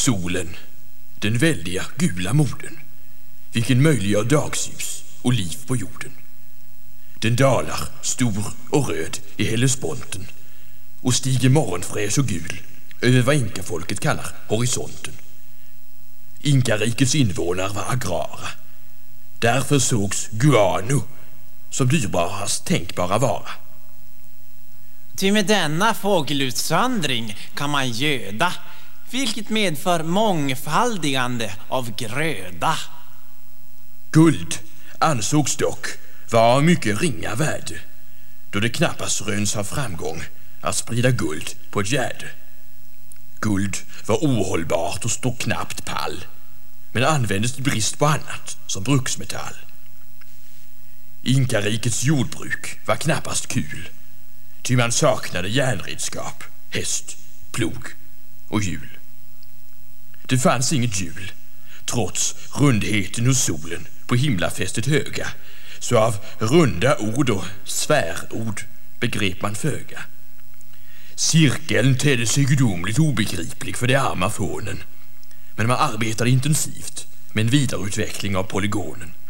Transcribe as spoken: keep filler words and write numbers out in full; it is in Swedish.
Solen, den väldiga gula moden, vilken möjliggör dagsljus och liv på jorden. Den dalar stor och röd i Hellesponten och stiger morgonfräsch och gul över vad inkafolket kallar horisonten. Inkarikets invånare var agrara. Därför sågs guano som dyrbarast tänkbara vara. Ty med denna fågelutsvandring kan man göda, vilket medför mångfaldigande av gröda. Guld ansågs dock vara av mycket ringa värde, då det knappast röns av framgång att sprida guld på ett gärde. Guld var ohållbart och stod knappt pall, men användes i brist på annat som bruksmetall. Inkarikets jordbruk var knappast kul, ty man saknade järnredskap, häst, plog och hjul. Det fanns inget hjul, trots rundheten hos solen på himlafästet höga, så av runda ord och svärord begrep man föga. Cirkeln tedde sig gudomligt obegriplig för de arma fånen, men man arbetade intensivt med en vidareutveckling av polygonen.